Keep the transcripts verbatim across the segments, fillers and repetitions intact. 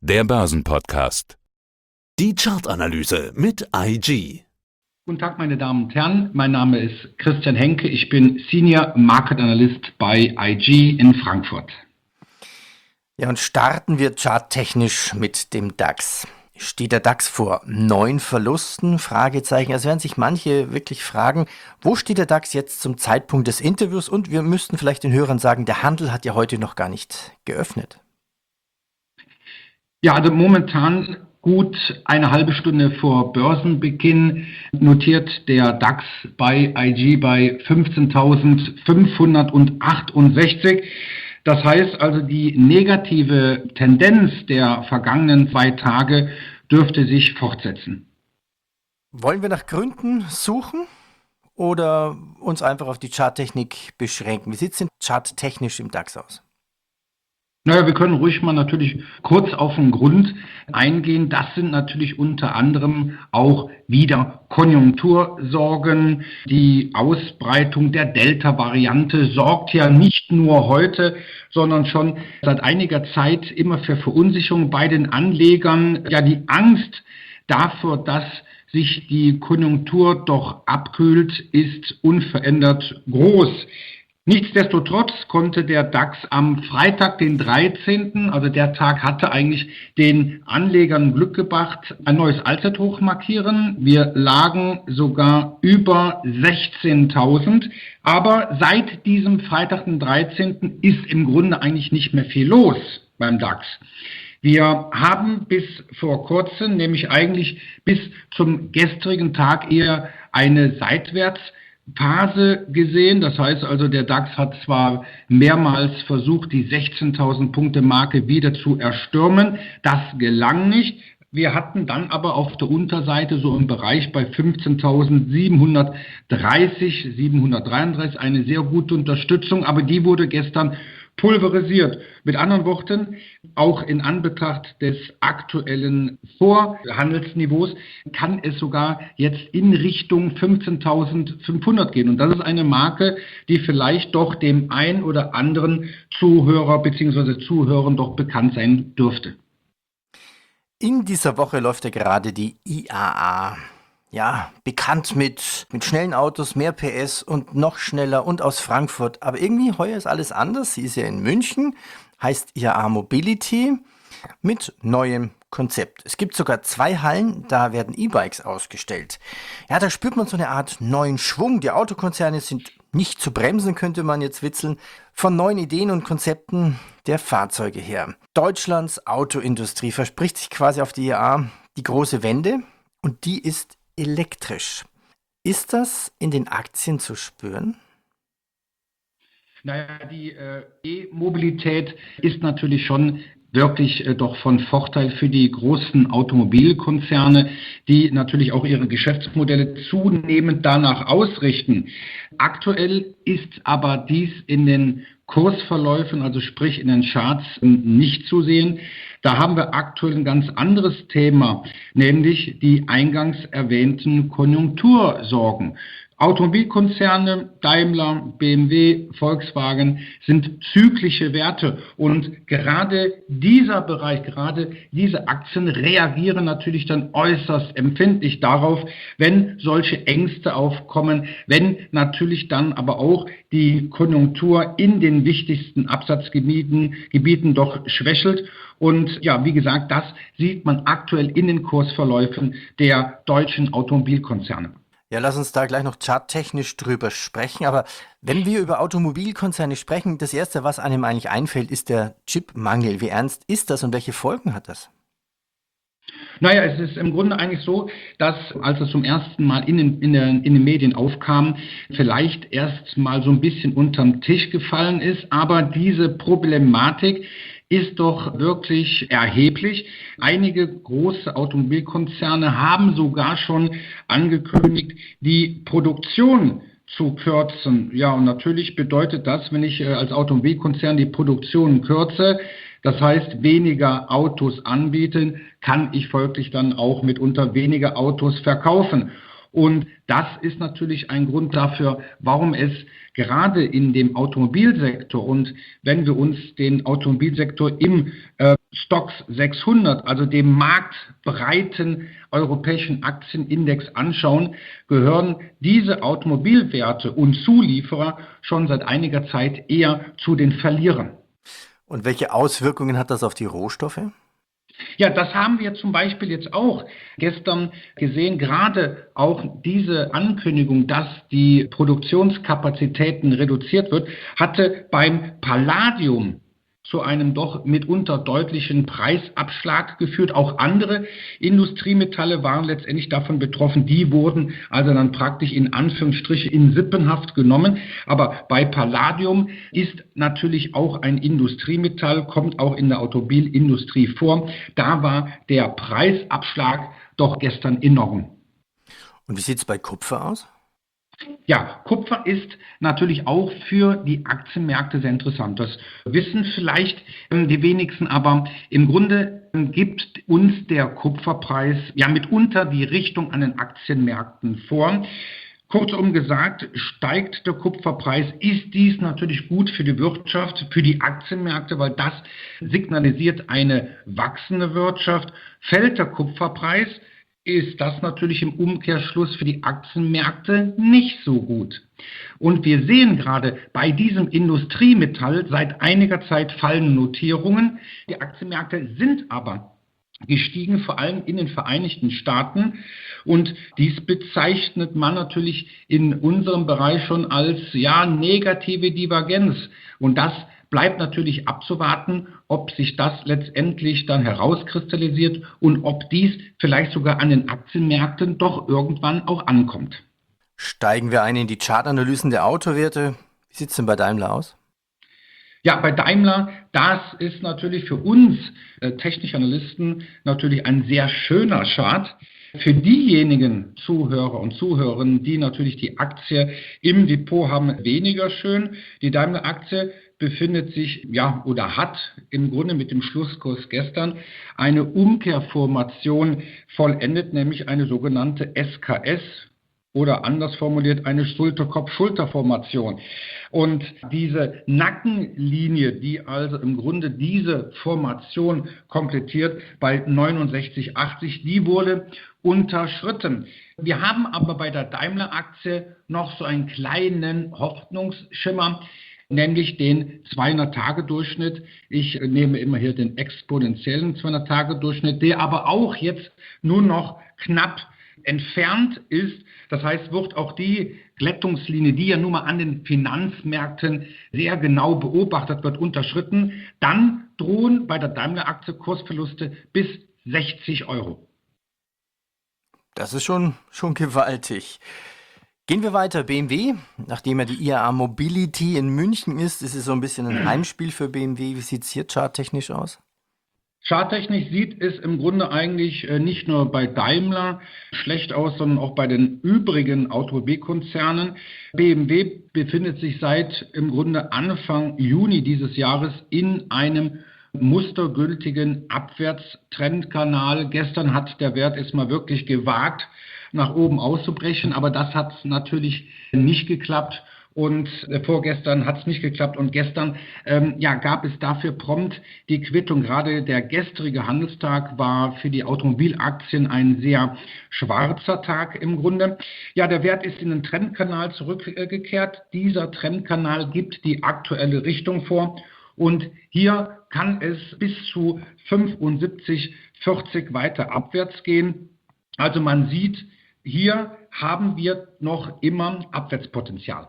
der Börsenpodcast. Die Chartanalyse mit I G. Guten Tag, meine Damen und Herren. Mein Name ist Christian Henke. Ich bin Senior Market Analyst bei I G in Frankfurt. Ja, und starten wir charttechnisch mit dem DAX. Steht der DAX vor neun Verlusten? Fragezeichen. Es werden sich manche wirklich fragen, wo steht der DAX jetzt zum Zeitpunkt des Interviews? Und wir müssten vielleicht den Hörern sagen, der Handel hat ja heute noch gar nicht geöffnet. Ja, also momentan gut eine halbe Stunde vor Börsenbeginn notiert der DAX bei I G bei fünfzehntausendfünfhundertachtundsechzig. Das heißt also, die negative Tendenz der vergangenen zwei Tage dürfte sich fortsetzen. Wollen wir nach Gründen suchen oder uns einfach auf die Charttechnik beschränken? Wie sieht es denn charttechnisch im DAX aus? Naja, wir können ruhig mal natürlich kurz auf den Grund eingehen. Das sind natürlich unter anderem auch wieder Konjunktursorgen. Die Ausbreitung der Delta-Variante sorgt ja nicht nur heute, sondern schon seit einiger Zeit immer für Verunsicherung bei den Anlegern. Ja, die Angst davor, dass sich die Konjunktur doch abkühlt, ist unverändert groß. Nichtsdestotrotz konnte der DAX am Freitag, den dreizehnten, also der Tag hatte eigentlich den Anlegern Glück gebracht, ein neues Allzeithoch markieren. Wir lagen sogar über sechzehntausend. Aber seit diesem Freitag, den dreizehnten, ist im Grunde eigentlich nicht mehr viel los beim DAX. Wir haben bis vor kurzem, nämlich eigentlich bis zum gestrigen Tag, eher eine Seitwärts Phase gesehen. Das heißt also, der DAX hat zwar mehrmals versucht, die sechzehntausend Punkte Marke wieder zu erstürmen. Das gelang nicht. Wir hatten dann aber auf der Unterseite so im Bereich bei fünfzehntausendsiebenhundertdreißig, siebenhundertdreiunddreißig eine sehr gute Unterstützung, aber die wurde gestern pulverisiert. Mit anderen Worten, auch in Anbetracht des aktuellen Vorhandelsniveaus kann es sogar jetzt in Richtung fünfzehntausendfünfhundert gehen. Und das ist eine Marke, die vielleicht doch dem ein oder anderen Zuhörer bzw. Zuhörern doch bekannt sein dürfte. In dieser Woche läuft ja gerade die I A A. Ja, bekannt mit, mit schnellen Autos, mehr P S und noch schneller und aus Frankfurt. Aber irgendwie heuer ist alles anders. Sie ist ja in München, heißt I A A Mobility mit neuem Konzept. Es gibt sogar zwei Hallen, da werden E-Bikes ausgestellt. Ja, da spürt man so eine Art neuen Schwung. Die Autokonzerne sind nicht zu bremsen, könnte man jetzt witzeln, von neuen Ideen und Konzepten der Fahrzeuge her. Deutschlands Autoindustrie verspricht sich quasi auf die I A A die große Wende und die ist elektrisch. Ist das in den Aktien zu spüren? Naja, die äh, E-Mobilität ist natürlich schon wirklich äh, doch von Vorteil für die großen Automobilkonzerne, die natürlich auch ihre Geschäftsmodelle zunehmend danach ausrichten. Aktuell ist aber dies in den Kursverläufen, also sprich in den Charts, nicht zu sehen. Da haben wir aktuell ein ganz anderes Thema, nämlich die eingangs erwähnten Konjunktursorgen. Automobilkonzerne, Daimler, B M W, Volkswagen sind zyklische Werte und gerade dieser Bereich, gerade diese Aktien reagieren natürlich dann äußerst empfindlich darauf, wenn solche Ängste aufkommen, wenn natürlich dann aber auch die Konjunktur in den wichtigsten Absatzgebieten Gebieten doch schwächelt. Und ja, wie gesagt, das sieht man aktuell in den Kursverläufen der deutschen Automobilkonzerne. Ja, lass uns da gleich noch charttechnisch drüber sprechen. Aber wenn wir über Automobilkonzerne sprechen, das Erste, was einem eigentlich einfällt, ist der Chipmangel. Wie ernst ist das und welche Folgen hat das? Naja, es ist im Grunde eigentlich so, dass als es zum ersten Mal in den, in, der, in den Medien aufkam, vielleicht erst mal so ein bisschen unterm Tisch gefallen ist. Aber diese Problematik ist doch wirklich erheblich. Einige große Automobilkonzerne haben sogar schon angekündigt, die Produktion zu kürzen. Ja, und natürlich bedeutet das, wenn ich äh, als Automobilkonzern die Produktion kürze, das heißt weniger Autos anbieten, kann ich folglich dann auch mitunter weniger Autos verkaufen. Und das ist natürlich ein Grund dafür, warum es gerade in dem Automobilsektor und wenn wir uns den Automobilsektor im äh, Stoxx sechshundert, also dem marktbreiten europäischen Aktienindex anschauen, gehören diese Automobilwerte und Zulieferer schon seit einiger Zeit eher zu den Verlierern. Und welche Auswirkungen hat das auf die Rohstoffe? Ja, das haben wir zum Beispiel jetzt auch gestern gesehen. Gerade auch diese Ankündigung, dass die Produktionskapazitäten reduziert wird, hatte beim Palladium zu einem doch mitunter deutlichen Preisabschlag geführt. Auch andere Industriemetalle waren letztendlich davon betroffen. Die wurden also dann praktisch in Anführungsstriche in Sippenhaft genommen. Aber bei Palladium ist natürlich auch ein Industriemetall, kommt auch in der Automobilindustrie vor. Da war der Preisabschlag doch gestern enorm. Und wie sieht es bei Kupfer aus? Ja, Kupfer ist natürlich auch für die Aktienmärkte sehr interessant. Das wissen vielleicht ähm, die wenigsten, aber im Grunde ähm, gibt uns der Kupferpreis ja mitunter die Richtung an den Aktienmärkten vor. Kurzum gesagt, steigt der Kupferpreis, ist dies natürlich gut für die Wirtschaft, für die Aktienmärkte, weil das signalisiert eine wachsende Wirtschaft. Fällt der Kupferpreis, ist das natürlich im Umkehrschluss für die Aktienmärkte nicht so gut. Und wir sehen gerade bei diesem Industriemetall seit einiger Zeit fallende Notierungen. Die Aktienmärkte sind aber gestiegen, vor allem in den Vereinigten Staaten. Und dies bezeichnet man natürlich in unserem Bereich schon als ja negative Divergenz. Und das bleibt natürlich abzuwarten, ob sich das letztendlich dann herauskristallisiert und ob dies vielleicht sogar an den Aktienmärkten doch irgendwann auch ankommt. Steigen wir ein in die Chartanalysen der Autowerte. Wie sieht es denn bei Daimler aus? Ja, bei Daimler, das ist natürlich für uns äh, technische Analysten natürlich ein sehr schöner Chart. Für diejenigen Zuhörer und Zuhörerinnen, die natürlich die Aktie im Depot haben, weniger schön. Die Daimler-Aktie befindet sich, ja, oder hat im Grunde mit dem Schlusskurs gestern eine Umkehrformation vollendet, nämlich eine sogenannte S K S oder anders formuliert eine Schulterkopf-Schulterformation. Und diese Nackenlinie, die also im Grunde diese Formation komplettiert bei neunundsechzig achtzig, die wurde unterschritten. Wir haben aber bei der Daimler-Aktie noch so einen kleinen Hoffnungsschimmer, nämlich den zweihundert-Tage-Durchschnitt. Ich nehme immer hier den exponentiellen zweihundert-Tage-Durchschnitt, der aber auch jetzt nur noch knapp entfernt ist. Das heißt, wird auch die Glättungslinie, die ja nun mal an den Finanzmärkten sehr genau beobachtet wird, unterschritten, dann drohen bei der Daimler-Aktie Kursverluste bis sechzig Euro. Das ist schon, schon gewaltig. Gehen wir weiter. B M W, nachdem ja die I A A Mobility in München ist, ist es so ein bisschen ein Heimspiel für B M W. Wie sieht es hier charttechnisch aus? Charttechnisch sieht es im Grunde eigentlich nicht nur bei Daimler schlecht aus, sondern auch bei den übrigen Automobilkonzernen. B M W befindet sich seit im Grunde Anfang Juni dieses Jahres in einem mustergültigen Abwärtstrendkanal. Gestern hat der Wert es mal wirklich gewagt, nach oben auszubrechen, aber das hat natürlich nicht geklappt. Und äh, vorgestern hat es nicht geklappt und gestern ähm, ja, gab es dafür prompt die Quittung. Gerade der gestrige Handelstag war für die Automobilaktien ein sehr schwarzer Tag im Grunde. Ja, der Wert ist in den Trendkanal zurückgekehrt. Dieser Trendkanal gibt die aktuelle Richtung vor und hier kann es bis zu fünfundsiebzig vierzig weiter abwärts gehen. Also man sieht, hier haben wir noch immer Abwärtspotenzial.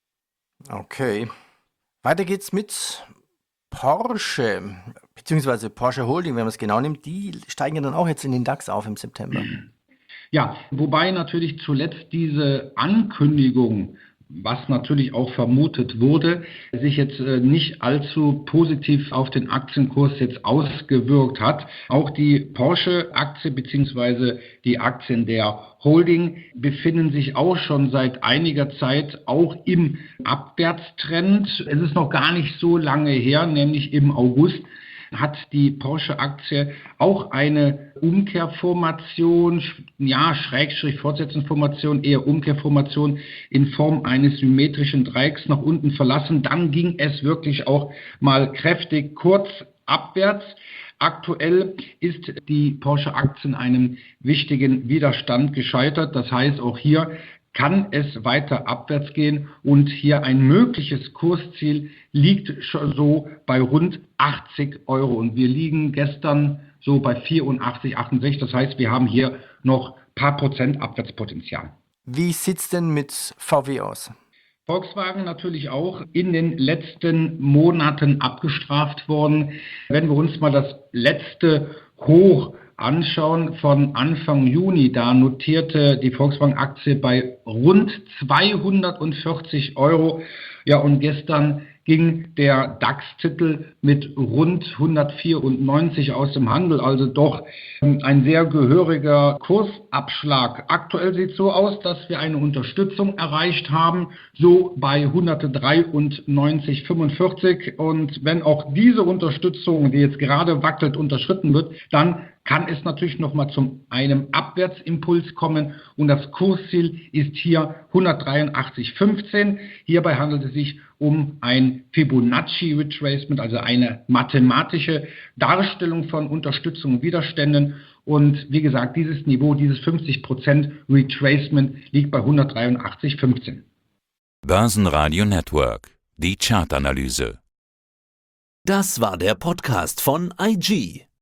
Okay. Weiter geht's mit Porsche, beziehungsweise Porsche Holding, wenn man es genau nimmt. Die steigen dann auch jetzt in den DAX auf im September. Ja, wobei natürlich zuletzt diese Ankündigung, was natürlich auch vermutet wurde, sich jetzt äh, nicht allzu positiv auf den Aktienkurs jetzt ausgewirkt hat. Auch die Porsche-Aktie bzw. die Aktien der Holding befinden sich auch schon seit einiger Zeit auch im Abwärtstrend. Es ist noch gar nicht so lange her, nämlich im August hat die Porsche-Aktie auch eine Umkehrformation, ja, Schrägstrich Fortsetzungsformation, eher Umkehrformation in Form eines symmetrischen Dreiecks nach unten verlassen. Dann ging es wirklich auch mal kräftig kurz abwärts. Aktuell ist die Porsche-Aktie in einem wichtigen Widerstand gescheitert. Das heißt, auch hier kann es weiter abwärts gehen und hier ein mögliches Kursziel liegt schon so bei rund achtzig Euro und wir liegen gestern so bei vierundachtzig, achtundsechzig. Das heißt, wir haben hier noch ein paar Prozent Abwärtspotenzial. Wie sieht's denn mit V W aus? Volkswagen natürlich auch in den letzten Monaten abgestraft worden. Wenn wir uns mal das letzte Hoch anschauen von Anfang Juni, da notierte die Volkswagen-Aktie bei rund zweihundertvierzig Euro. Ja, und gestern ging der DAX-Titel mit rund hundertvierundneunzig aus dem Handel, also doch ein sehr gehöriger Kursabschlag. Aktuell sieht es so aus, dass wir eine Unterstützung erreicht haben, so bei hundertdreiundneunzig Komma fünfundvierzig. Und wenn auch diese Unterstützung, die jetzt gerade wackelt, unterschritten wird, dann kann es natürlich nochmal zu einem Abwärtsimpuls kommen und das Kursziel ist hier hundertdreiundachtzig Komma fünfzehn. Hierbei handelt es sich um ein Fibonacci Retracement, also eine mathematische Darstellung von Unterstützung und Widerständen. Und wie gesagt, dieses Niveau, dieses fünfzig Prozent Retracement liegt bei hundertdreiundachtzig Komma fünfzehn. Börsenradio Network, die Chartanalyse. Das war der Podcast von I G.